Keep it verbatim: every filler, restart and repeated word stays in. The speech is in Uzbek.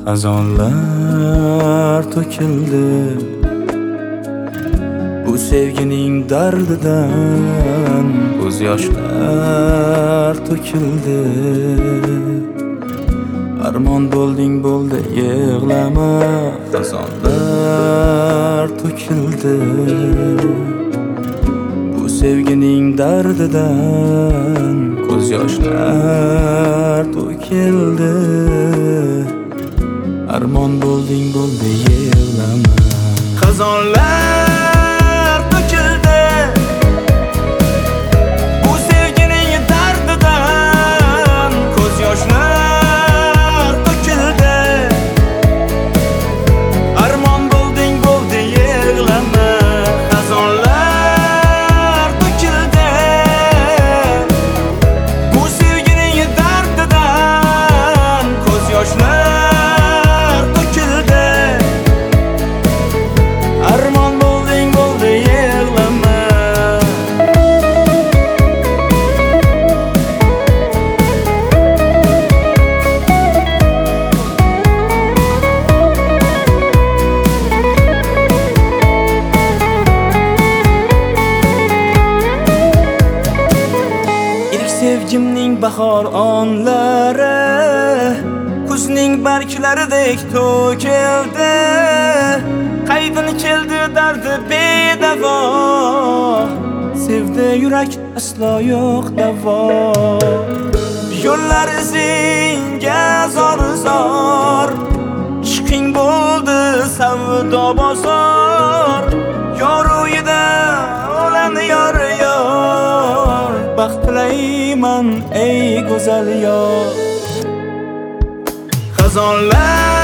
Xazonlar to'kildi bu sevgining dardidan, ko'z yoshlar to'kildi. Armon bo'lding bo'ldi yig'lama, xazonlar to'kildi bu sevgining dardidan, ko'z yoshlar to'kildi. Armon bo'lding bo'ldi yig'lama. Xazonlar to'kildi bu sevgining dardidan, ko'z yoshlar to'kildi. Armon bo'lding bo'ldi yig'lama. Xazonlar to'kildi bu sevgining dardidan, ko'z yoshlar sevgimning bahor onlari kuzning barglaridek to'kildi. Qaydin keldi dardi bedavo, sevdi yurak aslo yo'q davo. Yo'llar izingga zor-zor, ishqing bo'ldi savdo bozor. Yoruyida olan yor yor, baxt tilayman ey go'zal yor. Xazonlar